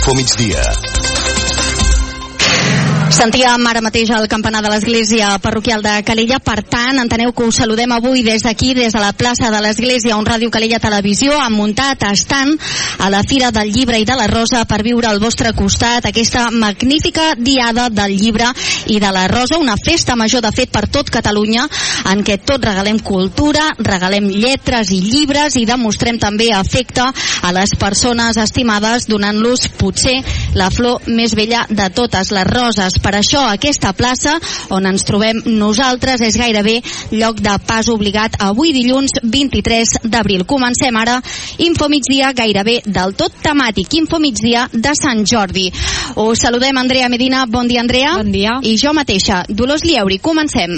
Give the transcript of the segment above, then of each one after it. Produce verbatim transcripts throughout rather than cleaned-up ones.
Infomigdia. Sentíem ara mateix el campanar de l'església parroquial de Calella, per tant, enteneu que us saludem avui des d'aquí, des de la plaça de l'església, on Ràdio Calella Televisió ha muntat estant a la Fira del Llibre i de la Rosa per viure al vostre costat aquesta magnífica diada del llibre i de la rosa, una festa major de fet per tot Catalunya, en què tot regalem cultura, regalem lletres i llibres i demostrem també afecte a les persones estimades, donant-los potser la flor més bella de totes, les roses. Per això aquesta plaça on ens trobem nosaltres és gairebé lloc de pas obligat avui dilluns vint-i-tres d'abril. Comencem ara Infomigdia gairebé del tot temàtic, Infomigdia de Sant Jordi. Us saludem Andrea Medina, bon dia Andrea. Bon dia. I jo mateixa, Dolors Lieuri, comencem.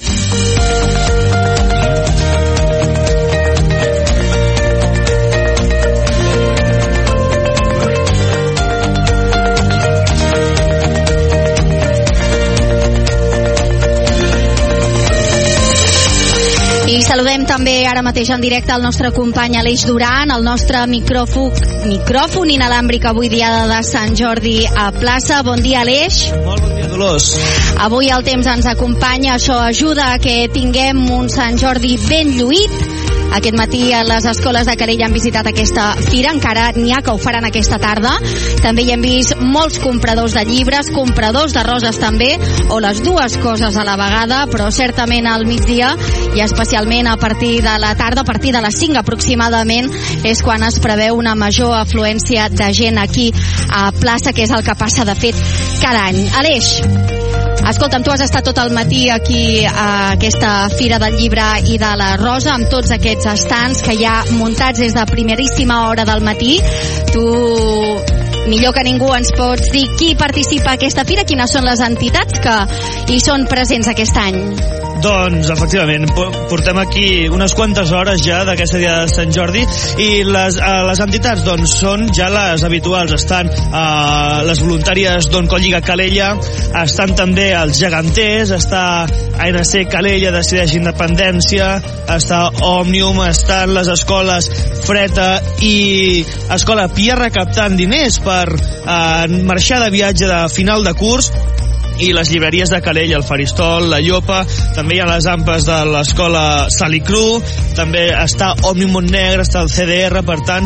I saludem també ara mateix en directe el nostre company Aleix Duran, el nostre micròfon, micròfon inalàmbric avui diada de Sant Jordi a plaça. Bon dia, Aleix. Molt bon dia, Dolors. Avui el temps ens acompanya, això ajuda a que tinguem un Sant Jordi ben lluït. Aquest matí a les escoles de Calella han visitat aquesta fira, encara n'hi ha que ho faran aquesta tarda. També hi hem vist molts compradors de llibres, compradors de roses també, o les dues coses a la vegada, però certament al migdia i especialment a partir de la tarda, a partir de les cinc aproximadament, és quan es preveu una major afluència de gent aquí a plaça, que és el que passa de fet cada any. Aleix, escolta'm, tu has estat tot el matí aquí a aquesta Fira del Llibre i de la Rosa amb tots aquests estants que hi ha muntats des de primeríssima hora del matí. Tu millor que ningú ens pots dir qui participa a aquesta fira, quines són les entitats que hi són presents aquest any. Doncs, efectivament, portem aquí unes quantes hores ja d'aquesta dia de Sant Jordi i les, eh, les entitats doncs, són ja les habituals. Estan eh, les voluntàries d'On Colliga Calella, estan també els geganters, està A N C Calella, Decideix Independència, està Òmnium, estan les escoles Freta i Escola Pia recaptant diners per eh, marxar de viatge de final de curs, i les llibreries de Calella, el Faristol, la Llopa, també hi ha les ampes de l'escola Salicru, també està Òmnium Montnegre, està el C D R, per tant,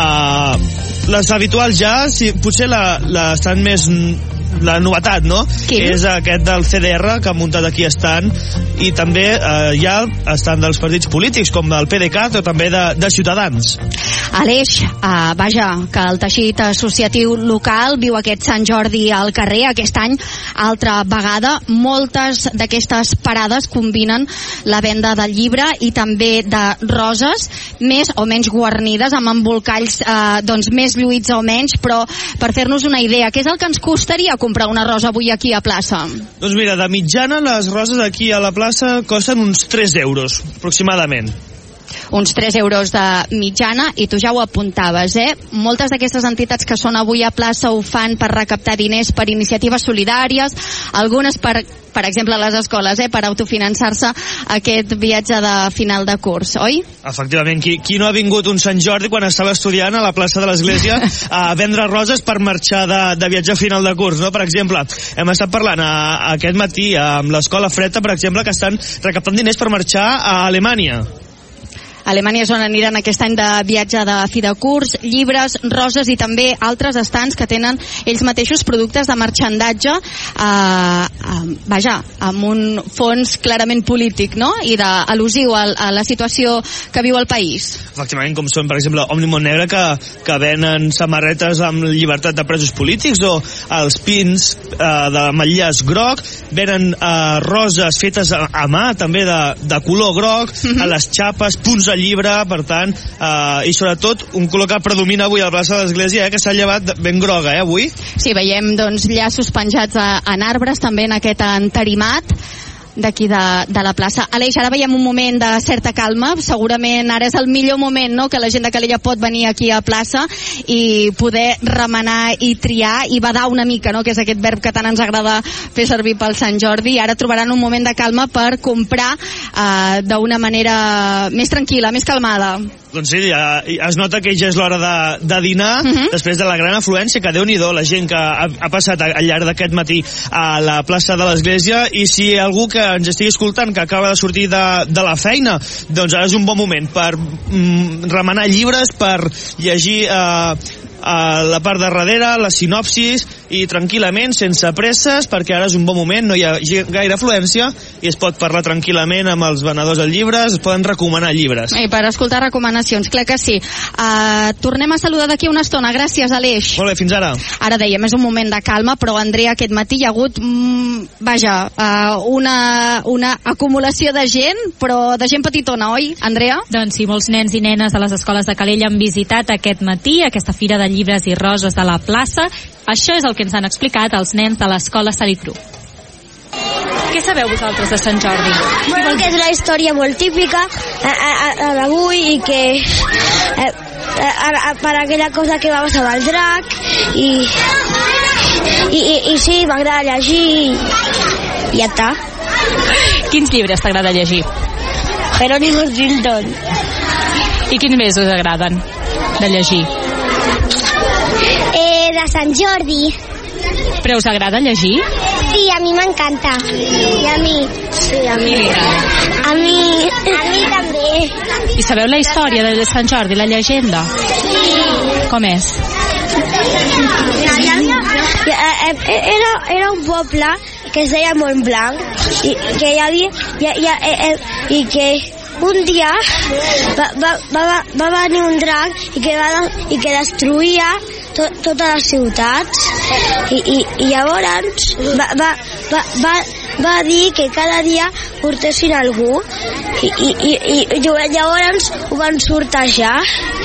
eh, les habituals ja, si, potser la, la estan més la novetat, no? Quin? És aquest del C D R que ha muntat aquí estant, i també eh, hi ha estan dels partits polítics com el P D C A t o també de, de Ciutadans. Aleix, uh, vaja, que el teixit associatiu local viu aquest Sant Jordi al carrer. Aquest any, altra vegada, moltes d'aquestes parades combinen la venda del llibre i també de roses, més o menys guarnides, amb embolcalls eh, doncs més lluïts o menys, però per fer-nos una idea, què és el que ens costaria comprar una rosa avui aquí a plaça? Doncs mira, de mitjana les roses aquí a la plaça costen uns tres euros, aproximadament. Uns tres euros de mitjana, i tu ja ho apuntaves, eh? Moltes d'aquestes entitats que són avui a plaça ho fan per recaptar diners per iniciatives solidàries, algunes per, per exemple, les escoles, eh? Per autofinançar-se aquest viatge de final de curs, oi? Efectivament, qui, qui no ha vingut un Sant Jordi quan estava estudiant a la plaça de l'Església a vendre roses per marxar de, de viatge a final de curs, no? Per exemple, hem estat parlant a, a aquest matí amb l'escola Freta, per exemple, que estan recaptant diners per marxar a Alemanya. Alemanya és on aniran aquest any de viatge de fi de curs, llibres, roses i també altres estants que tenen ells mateixos productes de marxandatge, eh, eh, vaja, amb un fons clarament polític, no? I al·lusiu a, a la situació que viu el país. Efectivament, com són, per exemple, Òmnium Montnegre, que, que venen samarretes amb llibertat de presos polítics, o els pins eh, de Matllàs groc, venen eh, roses fetes a, a mà, també de, de color groc, mm-hmm. a les xapes, punts de llibre, per tant, eh, i sobretot un color que predomina avui a la plaça de l'Església, eh, que s'ha llevat ben groga, eh, avui. Sí, veiem doncs llaços penjats a, en arbres, també en aquest entarimat d'aquí de, de la plaça. Aleix, ara veiem un moment de certa calma, segurament ara és el millor moment, no?, que la gent de Calella pot venir aquí a plaça i poder remenar i triar i badar una mica, no?, que és aquest verb que tant ens agrada fer servir pel Sant Jordi. Ara trobaran un moment de calma per comprar eh, d'una manera més tranquil·la, més calmada. doncs sí, ja, es nota que ja és l'hora de, de dinar, uh -huh. després de la gran afluència, que Déu-n'hi-do la gent que ha, ha passat al llarg d'aquest matí a la plaça de l'Església, i si algú que ens estigui escoltant, que acaba de sortir de, de la feina, doncs ara és un bon moment per mm, remenar llibres, per llegir eh, a la part de darrere, la sinopsis, i tranquil·lament, sense presses, perquè ara és un bon moment, no hi ha gaire afluència i es pot parlar tranquil·lament amb els venedors de llibres, es poden recomanar llibres. I per escoltar recomanacions, clar que sí. Uh, tornem a saludar d'aquí una estona. Gràcies, Aleix. Molt bé, fins ara. Ara dèiem, és un moment de calma, però Andrea, aquest matí hi ha hagut, mm, vaja, uh, una, una acumulació de gent, però de gent petitona, oi, Andrea? Doncs sí, molts nens i nenes de les escoles de Calella han visitat aquest matí aquesta fira de llibres i roses de la plaça. Això és el que ens han explicat els nens de l'escola Salicru. Què sabeu vosaltres de Sant Jordi? Bueno, que és una història molt típica d'avui i que eh, a, per aquella cosa que va passar amb el drac i, i, i, i sí, m'agrada llegir i ja està. Quins llibres t'agrada llegir? Jerónimo Stilton. I quins més us agraden de llegir? Eh, de Sant Jordi. Però us agrada llegir? Sí, a mi m'encanta. I a mi. Sí, a mi. A mi. A mi també. I sabeu la història de Sant Jordi, la llegenda? Sí. Com és? Era, era un poble que es deia Montblanc i que hi havia i, i, i que un dia va, va, va, va venir un drac i que, va, i que destruïa to, totes les ciutats i, i, i llavors va, va, va, va, va dir que cada dia portessin algú i, i, i, i llavors ho van sortejar.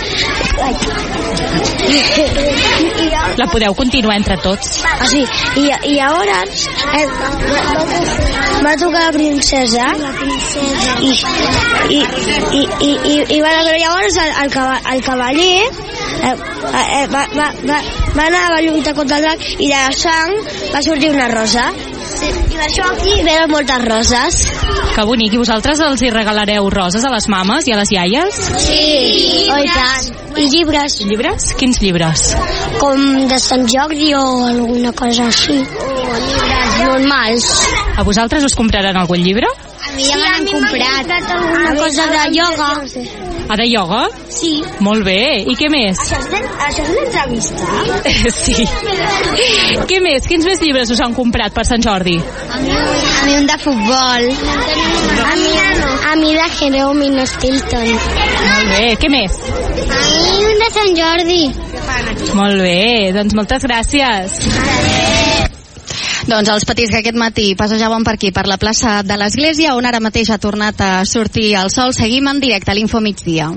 La podeu continuar entre tots? Ah, sí. I, i llavors eh, va tocar la princesa i, i, i, i, i, i van a llavors el, el, cavall, el cavaller eh, eh, va, va, va, va anar a lluitar contra el drac i de la sang va sortir una rosa. Sí. I per això aquí venen moltes roses. Que bonic. I vosaltres els hi regalareu roses a les mames i a les iaies? Sí, oh, i tant. I llibres. I llibres? Quins llibres? Com de Sant Jordi o alguna cosa així. O llibres normals. A vosaltres us compraran algun llibre? A mi ja sí, m'han comprat alguna cosa de ioga. Ah, de ioga? Sí. Molt bé. I què més? Això és, això és una entrevista? Sí. Què més? Quins més llibres us han comprat per Sant Jordi? A mi, a mi un de futbol. A mi, a mi de Jerónimo Stilton. Molt bé. Què més? A mi un de Sant Jordi. Molt bé. Doncs moltes gràcies. Doncs els petits que aquest matí passejaven per aquí, per la plaça de l'Església, on ara mateix ha tornat a sortir el sol. Seguim en directe a l'Info Migdia.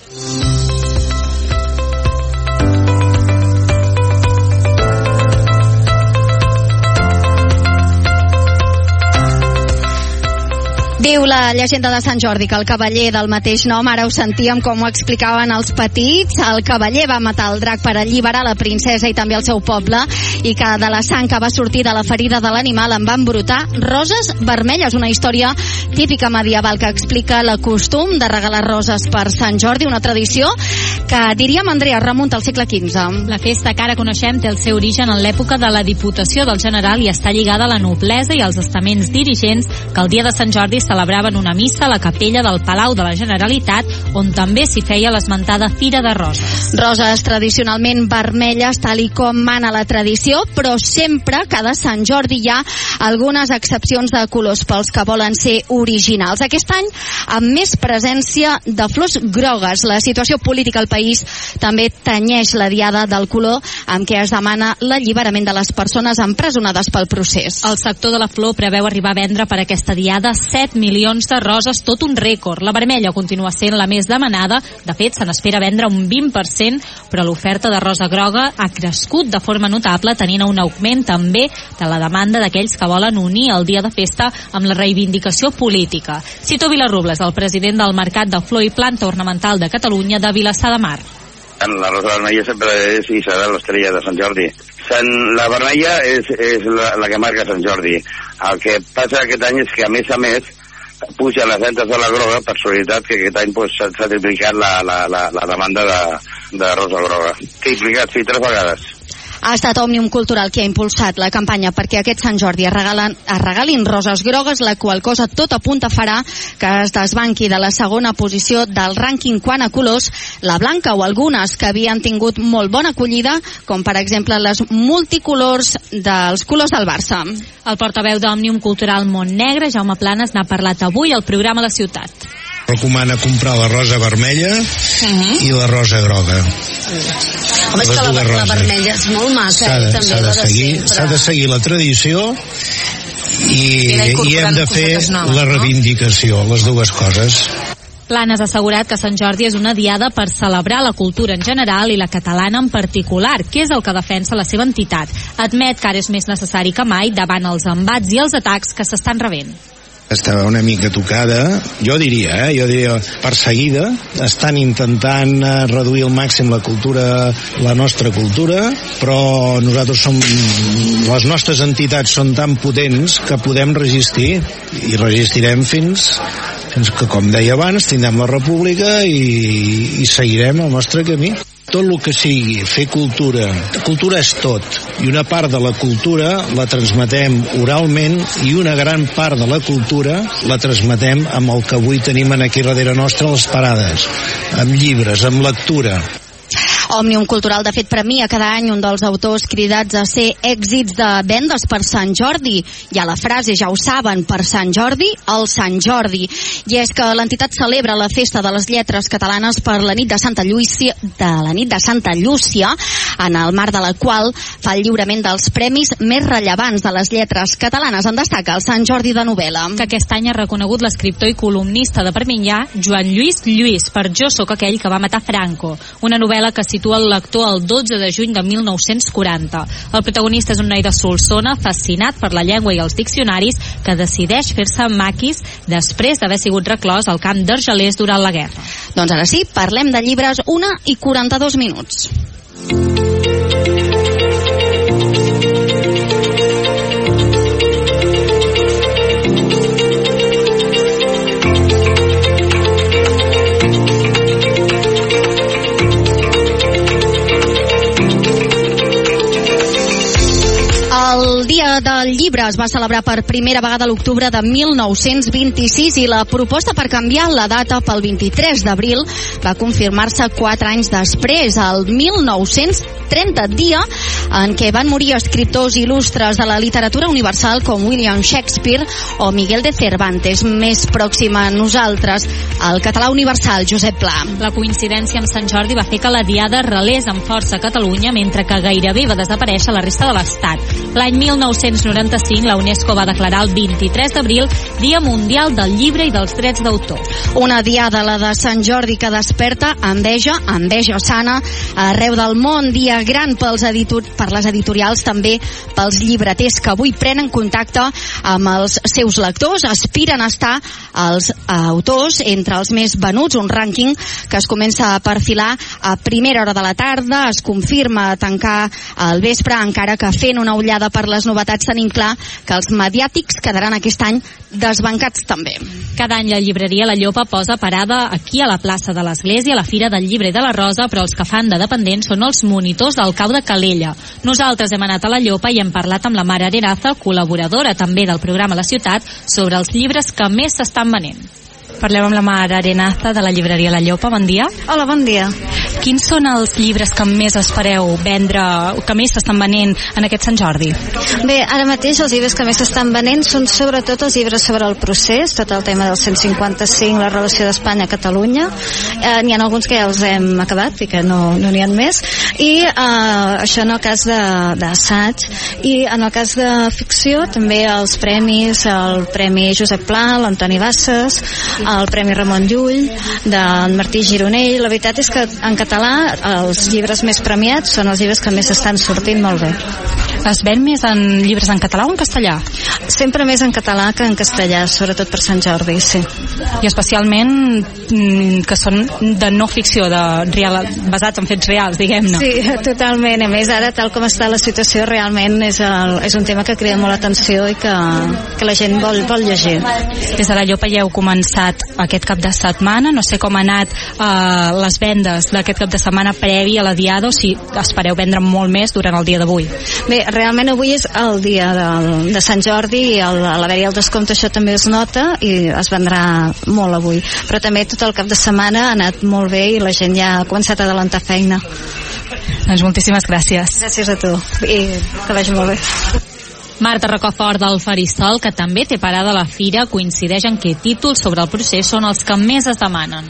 Diu la llegenda de Sant Jordi que el cavaller del mateix nom, ara ho sentíem com ho explicaven els petits, el cavaller va matar el drac per alliberar la princesa i també el seu poble, i que de la sang que va sortir de la ferida de l'animal en van brotar roses vermelles, una història típica medieval que explica el costum de regalar roses per Sant Jordi, una tradició que, diríem, Andrea, remunta al segle quinze. La festa que ara coneixem té el seu origen en l'època de la Diputació del General i està lligada a la noblesa i als estaments dirigents que el dia de Sant Jordi celebraven una missa a la capella del Palau de la Generalitat, on també s'hi feia l'esmentada Fira de Roses. Roses tradicionalment vermelles, tal i com mana la tradició, però sempre, cada Sant Jordi, hi ha algunes excepcions de colors pels que volen ser originals. Aquest any, amb més presència de flors grogues. La situació política al país també tenyeix la diada del color amb què es demana l'alliberament de les persones empresonades pel procés. El sector de la flor preveu arribar a vendre per aquesta diada set milions de roses, tot un rècord. La vermella continua sent la més demanada. De fet, se n'espera vendre un vint per cent, però l'oferta de rosa groga ha crescut de forma notable, tenint un augment també de la demanda d'aquells que volen unir el dia de festa amb la reivindicació política. Cito Vilarrubles, el president del Mercat de Flor i Planta Ornamental de Catalunya de Vilassar de Mar. La rosa vermella sempre és i serà l'estrella de Sant Jordi. Sant, la vermella és, és la, la que marca Sant Jordi. El que passa aquest any és que, a més a més, puja les vendes de la groga per solidaritat, que aquest any pues, s'ha s'ha triplicat la, la, la, la demanda de, de rosa groga. Triplicat, sí, tres vegades. Ha estat Òmnium Cultural qui ha impulsat la campanya perquè aquest Sant Jordi es, regalen, es regalin roses grogues, la qual cosa tot apunta farà que es desbanqui de la segona posició del rànquing quant a colors la blanca o algunes que havien tingut molt bona acollida, com per exemple les multicolors dels colors del Barça. El portaveu d'Òmnium Cultural Montnegre, Jaume Planes, n'ha parlat avui al programa La Ciutat. Recomana comprar la rosa vermella uh-huh. i la rosa groga. Home, és que la, la vermella és molt maca, s'ha de, eh, també, s'ha de, seguir, s'ha de seguir la tradició i, i hem de fer la reivindicació, les dues coses. Planes ha assegurat que Sant Jordi és una diada per celebrar la cultura en general i la catalana en particular, que és el que defensa la seva entitat. Admet que ara és més necessari que mai davant els embats i els atacs que s'estan rebent. Estava una mica tocada, jo diria, eh, jo diria perseguida. Estan intentant reduir al màxim la cultura, la nostra cultura, però nosaltres som, les nostres entitats són tan potents que podem resistir i resistirem fins, fins que, com deia abans, tindrem la república i, i seguirem el nostre camí. Tot el que sigui fer cultura, cultura és tot, i una part de la cultura la transmetem oralment i una gran part de la cultura la transmetem amb el que avui tenim aquí darrere nostre, les parades, amb llibres, amb lectura. Òmnium Cultural, de fet, premia cada any un dels autors cridats a ser èxits de vendes per Sant Jordi. Hi ha la frase, ja ho saben, per Sant Jordi, el Sant Jordi. I és que l'entitat celebra la festa de les lletres catalanes per la nit de Santa Llúcia, de la nit de Santa Llúcia, en el marc de la qual fa el lliurament dels premis més rellevants de les lletres catalanes. En destaca el Sant Jordi de novel·la. Que aquest any ha reconegut l'escriptor i columnista de Perpinyà, Joan Lluís Lluís, per Jo sóc aquell que va matar Franco, una novel·la que situa el lector el dotze de juny de mil nou-cents quaranta. El protagonista és un noi de Solsona fascinat per la llengua i els diccionaris que decideix fer-se maquis després d'haver sigut reclòs al camp d'Argelers durant la guerra. Doncs ara sí, parlem de llibres, una i quaranta-dos minuts. El Dia del Llibre es va celebrar per primera vegada a l'octubre de mil nou-cents vint-i-sis i la proposta per canviar la data pel vint-i-tres d'abril va confirmar-se quatre anys després, el mil nou-cents trenta, dia en què van morir escriptors il·lustres de la literatura universal com William Shakespeare o Miguel de Cervantes. Més pròxim a nosaltres, el català universal Josep Pla. La coincidència amb Sant Jordi va fer que la diada relés amb força a Catalunya, mentre que gairebé va desaparèixer a la resta de l'Estat. L'any mil nou-cents noranta-cinc, la UNESCO va declarar el vint-i-tres d'abril Dia Mundial del Llibre i dels Drets d'Autor. Una diada, la de Sant Jordi, que desperta enveja, enveja sana, arreu del món. Dia gran pels editor, per les editorials, també pels llibreters que avui prenen contacte amb els seus lectors, aspiren a estar els autors entre els més venuts, un rànquing que es comença a perfilar a primera hora de la tarda, es confirma a tancar al vespre, encara que fent una ullada per les novetats tenim clar que els mediàtics quedaran aquest any desbancats també. Cada any la llibreria La Llopa posa parada aquí a la plaça de l'Església, a la Fira del Llibre i de la Rosa, però els que fan de dependents són els monitors del cau de Calella. Nosaltres hem anat a La Llopa i hem parlat amb la Mare Arenaza, col·laboradora també del programa La Ciutat, sobre els llibres que més s'estan venent. Parlem amb la Mare Arenaza de la llibreria La Llopa. Bon dia. Hola, bon dia. Quins són els llibres que més espereu vendre, que més s'estan venent en aquest Sant Jordi? Bé, ara mateix els llibres que més s'estan venent són sobretot els llibres sobre el procés, tot el tema del cent cinquanta-cinc, la relació d'Espanya a Catalunya. Eh, n'hi ha alguns que ja els hem acabat i que no no n'hi ha més. I eh, això en el cas d'assaig. I en el cas de ficció també els premis, el Premi Josep Pla, l'Antoni Bassas, el Premi Ramon Llull, d'en Martí Gironell. La veritat és que en català els llibres més premiats són els llibres que més estan sortint molt bé. Es ven més en llibres en català o en castellà? Sempre més en català que en castellà, sobretot per Sant Jordi, sí. I especialment que són de no ficció, de real, basats en fets reals, diguem-ne. Sí, totalment. A més, ara, tal com està la situació, realment és, el, és un tema que crida molt l'atenció i que, que la gent vol, vol llegir. Des de la Llopa ja heu començat aquest cap de setmana, no sé com ha anat eh, les vendes d'aquest cap de setmana previ a la diada, o si espereu vendre molt més durant el dia d'avui. Bé, realment avui és el dia de, de Sant Jordi i el, a l'haver-hi el descompte això també es nota i es vendrà molt avui, però també tot el cap de setmana ha anat molt bé i la gent ja ha començat a adelantar feina. Doncs moltíssimes gràcies. Gràcies a tu i que vagi molt bé. Marta Rocafort del Faristol, que també té parada a la fira, coincideix en què títols sobre el procés són els que més es demanen.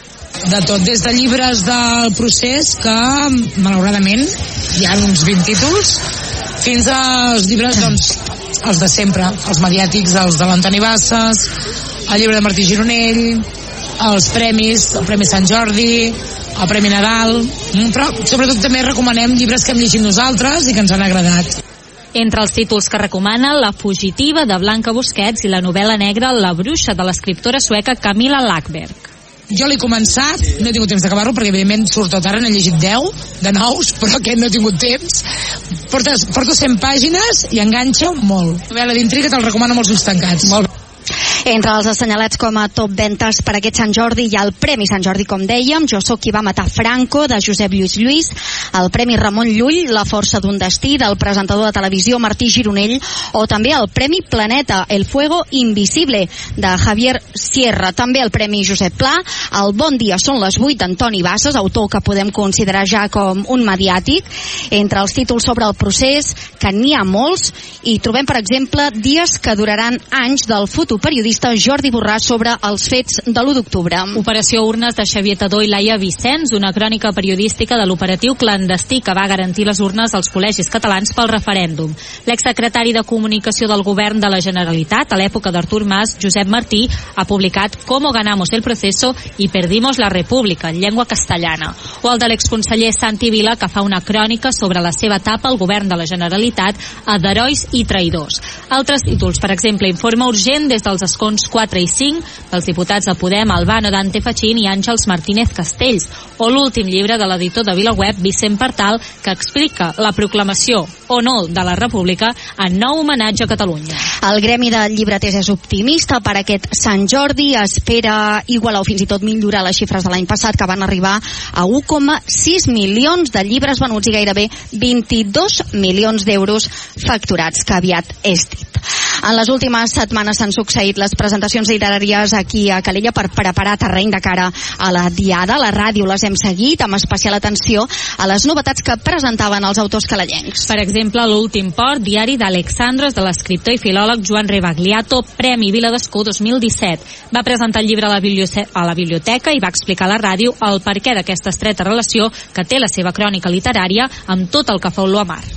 De tot, des de llibres del procés, que malauradament hi ha uns vint títols, fins als llibres, doncs, els de sempre, els mediàtics, els de l'Antoni Bassas, el llibre de Martí Gironell, els premis, el Premi Sant Jordi, el Premi Nadal, però sobretot també recomanem llibres que hem llegit nosaltres i que ens han agradat. Entre els títols que recomana, La fugitiva, de Blanca Busquets, i la novel·la negra La bruixa, de l'escriptora sueca Camilla Lackberg. Jo l'he començat, no he tingut temps d'acabar-lo perquè evidentment surt tot ara, n'he llegit deu de nous, però aquest no he tingut temps. Portes, porto cent pàgines i enganxa molt. Novel·la d'intriga, te'l recomano amb els ulls tancats. Molt bé. Entre els assenyalats com a top ventes per aquest Sant Jordi hi ha el Premi Sant Jordi, com dèiem, Jo sóc qui va matar Franco, de Josep Lluís Lluís, el Premi Ramon Llull, La força d'un destí, del presentador de televisió Martí Gironell, o també el Premi Planeta, El fuego invisible, de Javier Sierra. També el Premi Josep Pla, El bon dia són les vuit, d'Antoni Bassas, autor que podem considerar ja com un mediàtic. Entre els títols sobre el procés, que n'hi ha molts, i trobem, per exemple, Dies que duraran anys, del fotoperiodista Jordi Borràs, sobre els fets de l'u d'octubre. Operació Urnes, de Xavier Tadó i Laia Vicenç, una crònica periodística de l'operatiu clandestí que va garantir les urnes als col·legis catalans pel referèndum. L'exsecretari de Comunicació del Govern de la Generalitat, a l'època d'Artur Mas, Josep Martí, ha publicat Cómo ganamos el proceso y perdimos la república, en llengua castellana. O el de l'exconseller Santi Vila, que fa una crònica sobre la seva etapa al Govern de la Generalitat a d'herois i traïdors. Altres títols, per exemple, informe urgent des dels escons quatre i cinc dels diputats de Podem, Albano Dante Fachín i Àngels Martínez Castells, o l'últim llibre de l'editor de VilaWeb, Vicent Partal, que explica la proclamació o no de la República en nou homenatge a Catalunya. El gremi de llibreters és optimista per aquest Sant Jordi, espera igualar o fins i tot millorar les xifres de l'any passat, que van arribar a un coma sis milions de llibres venuts i gairebé vint-i-dos milions d'euros facturats, que aviat és dit. En les últimes setmanes s'han succeït les presentacions literàries aquí a Calella per preparar terreny de cara a la diada. A la ràdio les hem seguit amb especial atenció a les novetats que presentaven els autors calellencs. Per exemple, l'últim port, diari d'Alexandros, de l'escriptor i filòleg Joan Rebagliato, Premi Vila d'Escó dos mil disset. Va presentar el llibre a la, a la biblioteca i va explicar a la ràdio el perquè d'aquesta estreta relació que té la seva crònica literària amb tot el que fa olor a mar.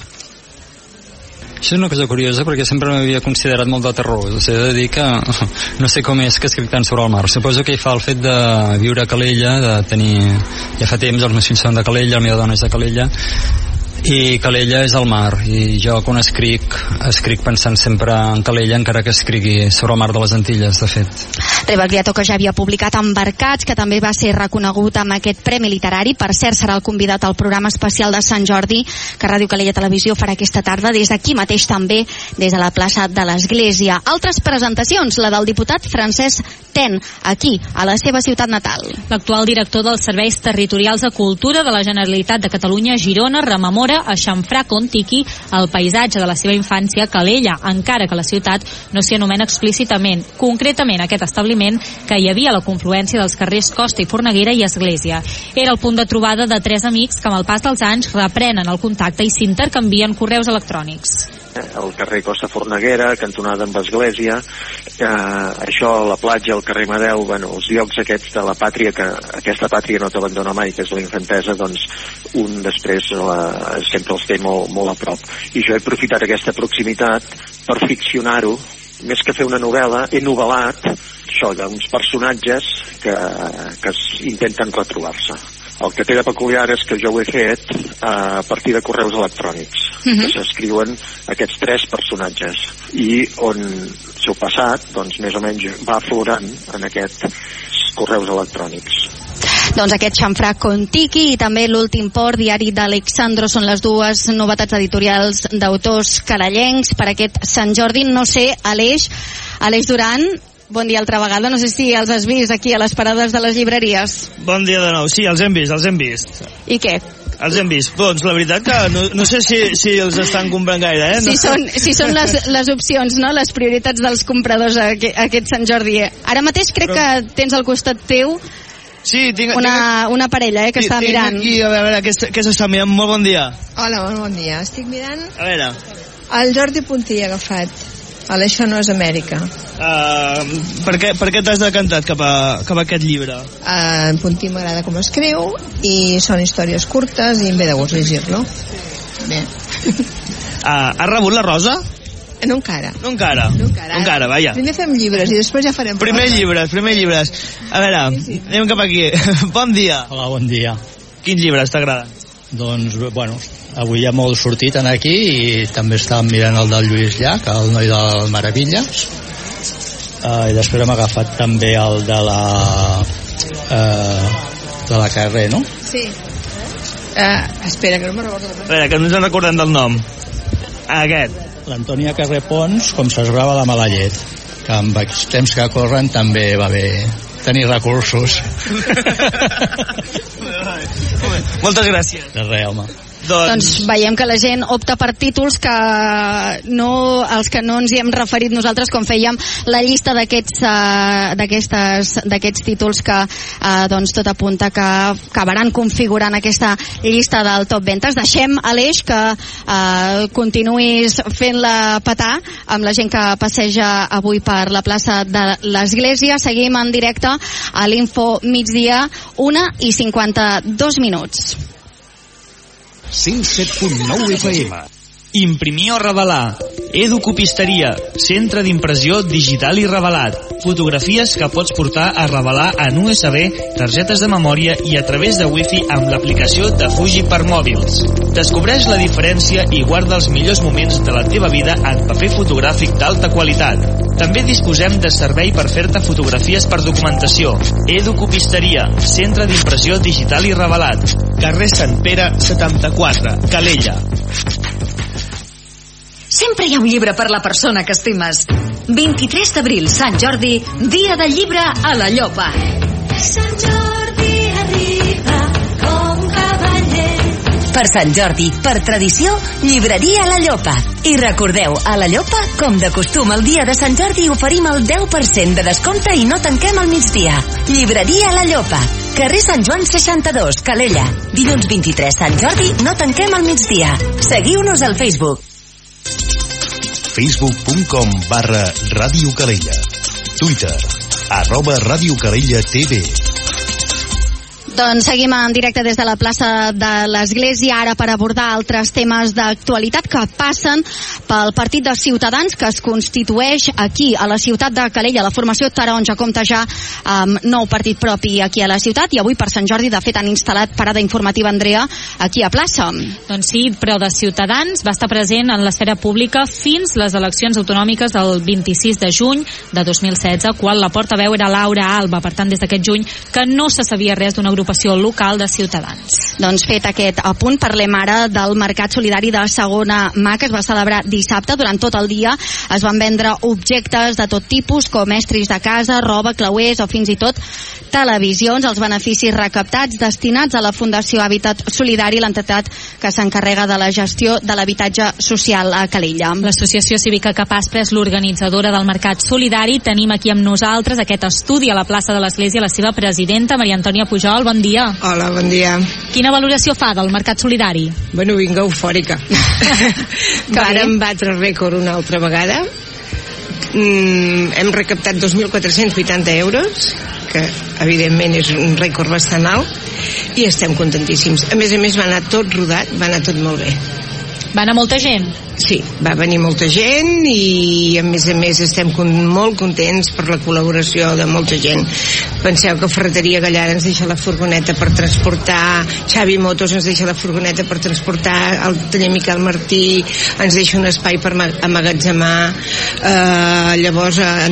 Això és una cosa curiosa perquè sempre m'havia considerat molt de terror. O sigui, he de dir que no sé com és que escric tant sobre el mar. Suposo que hi fa el fet de viure a Calella, de tenir... Ja fa temps, els meus fills són de Calella, la meva dona és de Calella, i Calella és el mar, i jo quan escric escric pensant sempre en Calella, encara que escrigui sobre el mar de les Antilles, de fet. Rebagliato, que ja havia publicat Embarcats, que també va ser reconegut amb aquest premi literari. Per cert, serà el convidat al programa especial de Sant Jordi que Ràdio Calella Televisió farà aquesta tarda, des d'aquí mateix també, des de la plaça de l'Església. Altres presentacions, la del diputat Francesc Ten, aquí, a la seva ciutat natal. L'actual director dels Serveis Territorials de Cultura de la Generalitat de Catalunya, Girona, rememora a Xamfrà Contiki el paisatge de la seva infància a Calella, encara que la ciutat no s'hi anomena explícitament. Concretament, aquest establiment que hi havia a la confluència dels carrers Costa i Forneguera i Església. Era el punt de trobada de tres amics que amb el pas dels anys reprenen el contacte i s'intercanvien correus electrònics. El carrer Costa Forneguera, cantonada amb Església, eh, això, la platja, el carrer Madeu, bueno, els llocs aquests de la pàtria, que aquesta pàtria no t'abandona mai, que és la infantesa, doncs un després la, sempre els té molt, molt a prop. I jo he aprofitat aquesta proximitat per ficcionar-ho, més que fer una novel·la, he novel·lat això d'uns personatges que, que intenten retrobar-se. El que té de peculiar és que jo ho he fet a partir de correus electrònics, uh-huh. que s'escriuen aquests tres personatges, i on el seu passat, doncs, més o menys va aflorant en aquests correus electrònics. Doncs aquest xamfrà Kon-Tiki i també l'últim port, diari d'Alexandro, són les dues novetats editorials d'autors carallencs per aquest Sant Jordi. No sé, Aleix, Aleix Duran, bon dia altra vegada, no sé si els has vist aquí a les parades de les llibreries. Bon dia de nou, sí, els hem vist, els hem vist. I què? Els hem vist. Doncs la veritat que no, no sé si, si els estan comprant gaire, eh? Si són, si són les, les opcions, no?, les prioritats dels compradors a, a aquest Sant Jordi. Ara mateix crec Però... que tens al costat teu Sí, tinc, una, tinc, una parella, eh, que està mirant. Aquí, a veure, què, què s'està mirant? Molt bon dia. Hola, molt bon dia. Estic mirant... A veure. El Jordi Puntí ha agafat. El Això no és Amèrica. Uh, per què, per què t'has decantat cap a, cap a aquest llibre? Uh, en Puntí m'agrada com escriu i són històries curtes i em ve de gust llegir-lo. Bé. Uh, has rebut la rosa? No encara. No encara. No encara. No encara, vaja. Primer fem llibres i després ja farem... Primer llibres, primer llibres. A veure, sí, sí. anem cap aquí. Bon dia. Hola, bon dia. Quins llibres t'agraden? Doncs, bueno, avui hi ha molt sortit en aquí i també estàvem mirant el del Lluís Llach, el noi del Meravilles. Uh, I després hem agafat també el de la... Uh, de la Carré, no? Sí. Uh, espera, que no me'n recordo. A veure, que no ens en recordem del nom. Aquest. L'Antònia Carré Pons, com s'esbrava la mala llet, que amb els temps que corren també va bé tenir recursos. Moltes gràcies. De res, home. Doncs... doncs veiem que la gent opta per títols que no, els que no ens hi hem referit nosaltres, com fèiem la llista d'aquests uh, d'aquestes d'aquests títols que uh, doncs tot apunta que acabaran configurant aquesta llista del top ventes. Deixem, Aleix, que uh, continuïs fent-la petar amb la gent que passeja avui per la plaça de l'Església. Seguim en directe a l'Info Migdia, una i cinquanta-dos minuts. cent set punt nou F M. Imprimir o revelar. Educopisteria, centre d'impressió digital i revelat. Fotografies que pots portar a revelar en U S B, targetes de memòria i a través de wifi amb l'aplicació de Fuji per mòbils. Descobreix la diferència i guarda els millors moments de la teva vida en paper fotogràfic d'alta qualitat. També disposem de servei per fer-te fotografies per documentació. Educopisteria, centre d'impressió digital i revelat. Carrer Sant Pere setanta-quatre, Calella. Sempre hi ha un llibre per la persona que estimes. vint-i-tres d'abril, Sant Jordi, dia del llibre a la Llopa. Sant Jordi arriba com cavaller. Per Sant Jordi, per tradició, llibreria a la Llopa. I recordeu, a la Llopa, com de costum, el dia de Sant Jordi oferim el deu per cent de descompte i no tanquem al migdia. Llibreria a la Llopa. Carrer Sant Joan seixanta-dos, Calella. Dilluns vint-i-tres, Sant Jordi, no tanquem al migdia. Seguiu-nos al Facebook. facebook punt com barra Ràdio Calella. Twitter, arroba Ràdio Calella T V. Doncs seguim en directe des de la plaça de l'Església, ara per abordar altres temes d'actualitat que passen pel partit de Ciutadans, que es constitueix aquí a la ciutat de Calella. La formació taronja compta ja amb nou partit propi aquí a la ciutat, i avui per Sant Jordi de fet han instal·lat parada informativa, Andrea, aquí a plaça. Doncs sí, però de Ciutadans va estar present en l'esfera pública fins les eleccions autonòmiques del vint-i-sis de juny de dos mil setze, quan la portaveu era Laura Alba. Per tant, des d'aquest juny que no se sabia res d'una agrupació local de Ciutadans. Doncs fet aquest apunt, parlem ara del Mercat Solidari de Segona Mà, que es va celebrar dissabte. Durant tot el dia es van vendre objectes de tot tipus, com estris de casa, roba, clauers o fins i tot televisions. Els beneficis recaptats destinats a la Fundació Hàbitat Solidari, l'entitat que s'encarrega de la gestió de l'habitatge social a Calella. L'Associació Cívica Capaspre és l'organitzadora del Mercat Solidari. Tenim aquí amb nosaltres aquest estudi a la plaça de l'Església, la seva presidenta, Maria Antònia Pujol. Bon dia. Hola, bon dia. Quina valoració fa del Mercat Solidari? Bueno, vinc eufòrica. Vàrem batre rècord una altra vegada. Mm, hem recaptat dos mil quatre-cents vuitanta euros, que evidentment és un rècord bastant alt, i estem contentíssims. A més a més va anar tot rodat, va anar tot molt bé. Va anar molta gent? Sí, va venir molta gent i a més a més estem con molt contents per la col·laboració de molta gent. Penseu que Ferreteria Gallara ens deixa la furgoneta per transportar, Xavi Motos ens deixa la furgoneta per transportar, el taller Miquel Martí ens deixa un espai per amagatzemar, eh, llavors eh,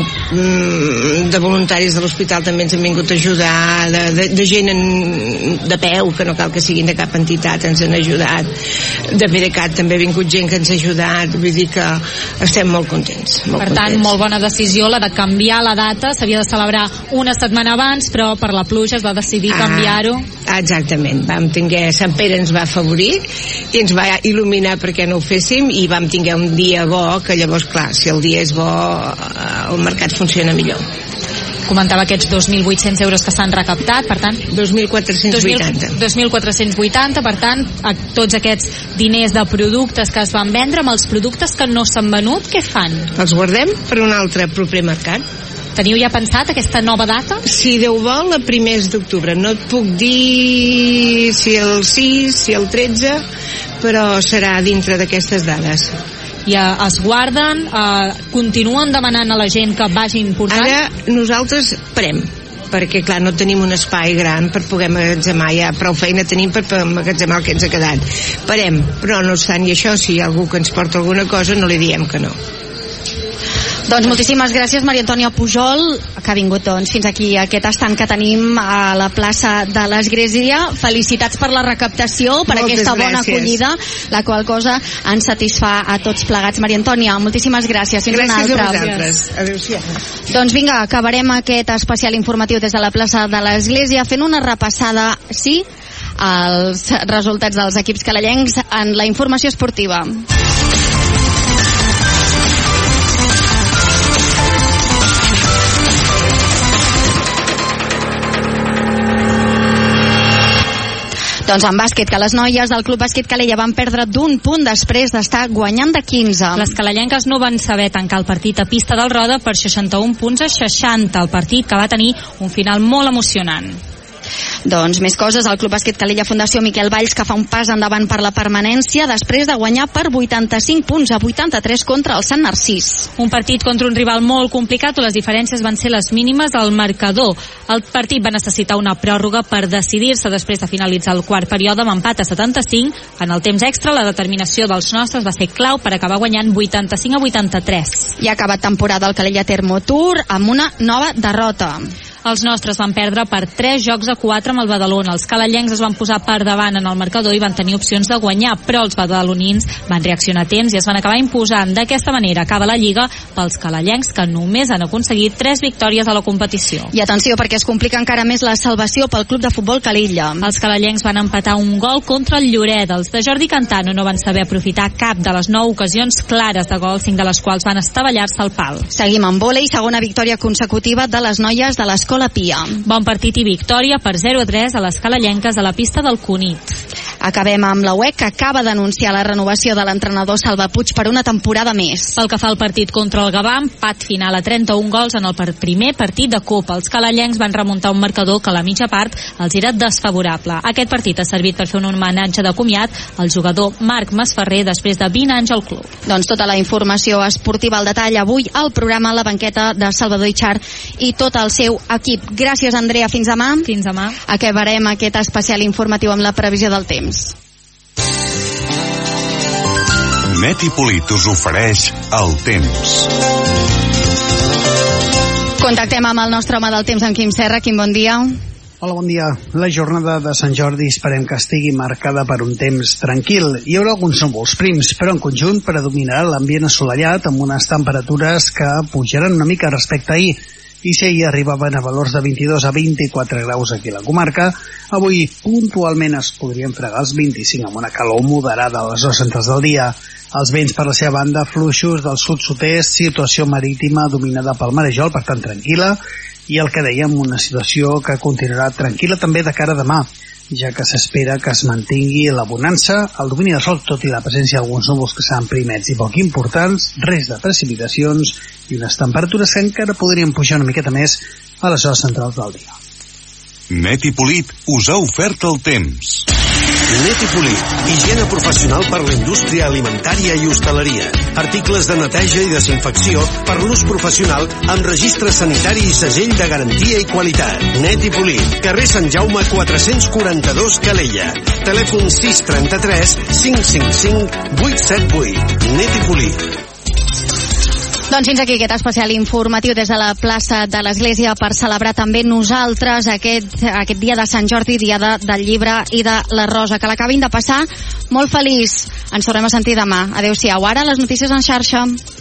de voluntaris de l'hospital també ens han vingut a ajudar, de, de, de gent en, de peu, que no cal que siguin de cap entitat, ens han ajudat, de B D C A T també ha vingut gent que ens ha ajudat, vull dir que estem molt contents. Molt per tant, contents. molt bona decisió la de canviar la data, s'havia de celebrar una setmana abans, però per la pluja es va decidir ah, canviar-ho. Exactament, vam tinguer, Sant Pere ens va afavorir i ens va il·luminar perquè no ho féssim i vam tinguer un dia bo, que llavors, clar, si el dia és bo, el mercat funciona millor. Comentava aquests dos mil vuit-cents euros que s'han recaptat, per tant... dos mil quatre-cents vuitanta. dos mil quatre-cents vuitanta, per tant, a tots aquests diners de productes que es van vendre, amb els productes que no s'han venut, què fan? Els guardem per un altre proper mercat. Teniu ja pensat aquesta nova data? Si Déu vol, a primers d'octubre. No et puc dir si el sis, si el tretze, però serà dintre d'aquestes dades. Ja es guarden, eh, continuen demanant a la gent que vagin portant? Ara nosaltres parem, perquè clar, no tenim un espai gran per poder emmagatzemar, ja prou feina tenim per emmagatzemar el que ens ha quedat. Parem, però no obstant i això, si hi ha algú que ens porta alguna cosa, no li diem que no. Doncs moltíssimes gràcies, Maria Antònia Pujol, que ha vingut doncs, fins aquí aquest estant que tenim a la plaça de l'Església. Felicitats per la recaptació, per Moltes aquesta bona gràcies. acollida, la qual cosa ens satisfà a tots plegats. Maria Antònia, moltíssimes gràcies. Fins gràcies una altra. a vosaltres. Adéu-siau. Doncs vinga, acabarem aquest especial informatiu des de la plaça de l'Església fent una repassada, sí, als resultats dels equips calellencs en la informació esportiva. Doncs en bàsquet, que les noies del Club Bàsquet Calella van perdre d'un punt després d'estar guanyant de quinze. Les calellenques no van saber tancar el partit a pista del Roda per seixanta-un punts a seixanta, el partit que va tenir un final molt emocionant. Doncs més coses, el Club Bàsquet Calella Fundació Miquel Valls, que fa un pas endavant per la permanència després de guanyar per vuitanta-cinc punts a vuitanta-tres contra el Sant Narcís. Un partit contra un rival molt complicat on les diferències van ser les mínimes al marcador. El partit va necessitar una pròrroga per decidir-se després de finalitzar el quart període amb empat a setanta-cinc. En el temps extra, la determinació dels nostres va ser clau per acabar guanyant vuitanta-cinc a vuitanta-tres. I ha acabat temporada el Calella Termotour amb una nova derrota. Els nostres van perdre per tres jocs a quatre amb el Badalona. Els calellencs es van posar per davant en el marcador i van tenir opcions de guanyar, però els badalonins van reaccionar a temps i es van acabar imposant. D'aquesta manera acaba la Lliga pels calellencs, que només han aconseguit tres victòries a la competició. I atenció, perquè es complica encara més la salvació pel Club de Futbol Calella. Els calellencs van empatar un gol contra el Lloret. Els de Jordi Cantano no van saber aprofitar cap de les nou ocasions clares de gol, cinc de les quals van estavellar-se al pal. Seguim amb vòlei, segona victòria consecutiva de les noies de l'Escola Pia. Bon partit i victòria per zero a tres a les calellenques a la pista del Cunit. Acabem amb la U E C, que acaba d'anunciar la renovació de l'entrenador Salva Puig per una temporada més. Pel que fa al partit contra el Gavà, empat final a trenta-un gols en el primer partit de Copa. Els calellencs van remuntar un marcador que a la mitja part els era desfavorable. Aquest partit ha servit per fer un homenatge de comiat al jugador Marc Masferrer després de vint anys al club. Doncs tota la informació esportiva al detall avui al programa La Banqueta de Salvador Itxart i tot el seu equip. Gràcies, Andrea. Fins demà. Fins demà. Acabarem aquest especial informatiu amb la previsió del temps. Neti Polit us ofereix el temps. Contactem amb el nostre home del temps, en Quim Serra. Quim, bon dia. Hola, bon dia. La jornada de Sant Jordi esperem que estigui marcada per un temps tranquil. Hi haurà alguns núvols prims, però en conjunt predominarà l'ambient assolellat amb unes temperatures que pujaran una mica respecte a ahir. I si ahir arribaven a valors de vint-i-dos a vint-i-quatre graus aquí a la comarca, avui puntualment es podrien fregar els vint-i-cinc amb una calor moderada a les hores centrals del dia. Els vents per la seva banda fluixos del sud-sud-est, situació marítima dominada pel marejol, per tant tranquil·la, i el que dèiem, una situació que continuarà tranquil·la també de cara a demà, ja que s'espera que es mantingui la bonança, el domini del sol, tot i la presència d'alguns núvols que seran primets i poc importants, res de precipitacions i unes temperatures que encara podrien pujar una miqueta més a les hores centrals del dia. Neti Polit us ha ofert el temps. Net i Polit, higiene professional per la indústria alimentària i hostaleria. Articles de neteja i desinfecció per l'ús professional amb registre sanitari i segell de garantia i qualitat. Net i Polit, carrer Sant Jaume quatre-cents quaranta-dos, Calella. Telèfon sis trenta-tres cinc cinc cinc vuit set vuit. Net i Polit. Doncs fins aquí aquest especial informatiu des de la plaça de l'Església per celebrar també nosaltres aquest, aquest dia de Sant Jordi, dia de, del llibre i de la rosa. Que l'acabin de passar molt feliç. Ens tornem a sentir demà. Adéu-siau. Ara les notícies en xarxa.